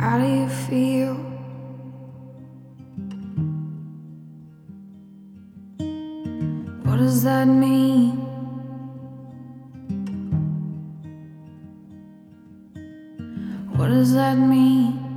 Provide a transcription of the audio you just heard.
How do you feel? What does that mean? What does that mean?